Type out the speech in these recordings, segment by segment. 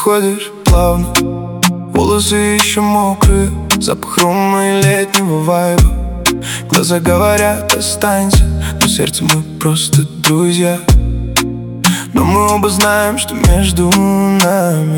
подходишь плавно, волосы еще мокрые, запах рома и летнего вайба. Глаза говорят останься, но сердце мы просто друзья. Но мы оба знаем, что между нами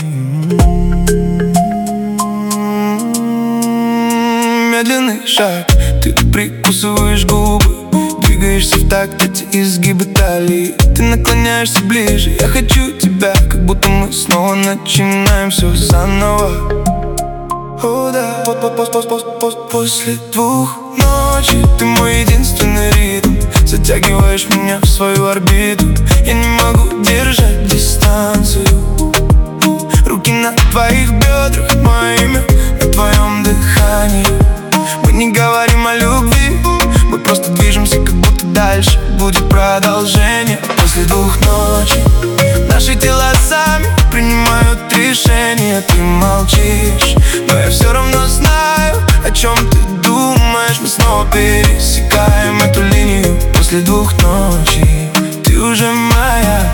медленный шаг, ты прикусываешь губы, двигаешься в такт эти изгибы талии. Ты наклоняешься ближе, я хочу тебя, как будто мы снова начинаем все заново. О да, после 2 ночи ты мой единственный ритм, затягиваешь меня в свою орбиту. Я не могу держать дистанцию, руки на твоих бедрах, мое имя на твоем дыхании. Мы не говорим о любви, мы просто движемся, как будто дальше будет продолжение. После 2 ночи наши тела сами принимают решение. Ты молчишь, но я все равно знаю, о чем ты думаешь. Мы снова пересекаем эту линию. После 2 ночи ты уже моя.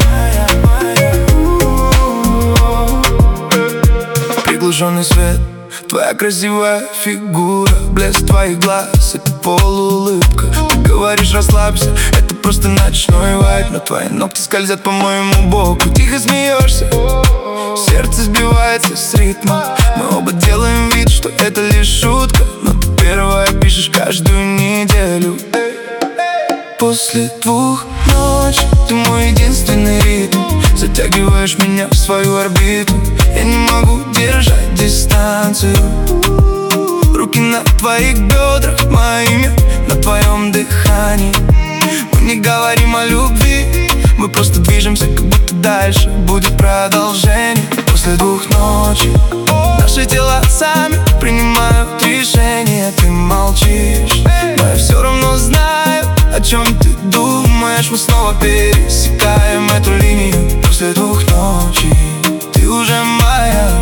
Приглушенный свет, твоя красивая фигура, блеск твоих глаз, это полуулыбка. Ты говоришь расслабься, это просто ночной вайб, но твои ногти скользят по моему боку. Тихо смеешься, сердце сбивается с ритма. Мы оба делаем вид, что это лишь шутка, но ты первая пишешь каждую неделю. После 2 ночи ты мой единственный ритм, затягиваешь меня в свою орбиту. Я не могу держать дистанцию, руки на твоих бедрах, мое имя на твоем дыхании. Мы не говорим о любви, мы просто движемся, как будто дальше будет продолжение. После 2 ночи наши тела сами принимают решение. Ты молчишь, но я все равно знаю, о чем ты думаешь. Мы снова пересекаем эту линию. После 2 ночи ты уже моя.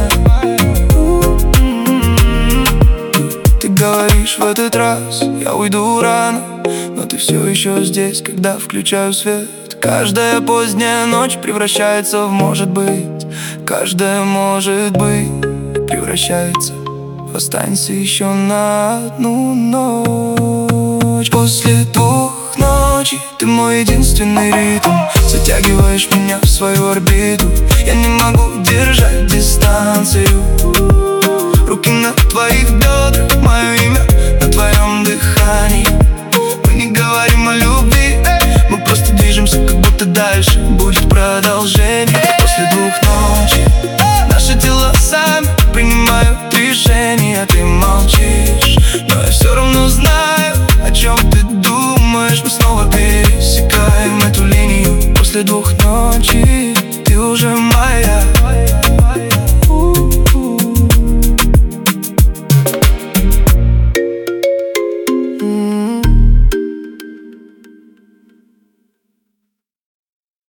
Ты говоришь в этот раз я уйду рано, но ты все еще здесь, когда включаю свет. Каждая поздняя ночь превращается в может быть. Каждая может быть превращается в останься еще на одну ночь. После 2 ночи ты мой единственный ритм, затягиваешь меня в свою орбиту. Я не могу держать дистанцию, руки на твоих бедрах, мое имя на твоем дыхании. Мы не говорим о любви, мы просто движемся, как будто дальше будет продолжение. После 2 ночи наши тела сами принимают решение. Ты молчишь, но я все равно знаю, о чем ты думаешь. Мы снова пересекаем эту линию. После 2 ночи ты уже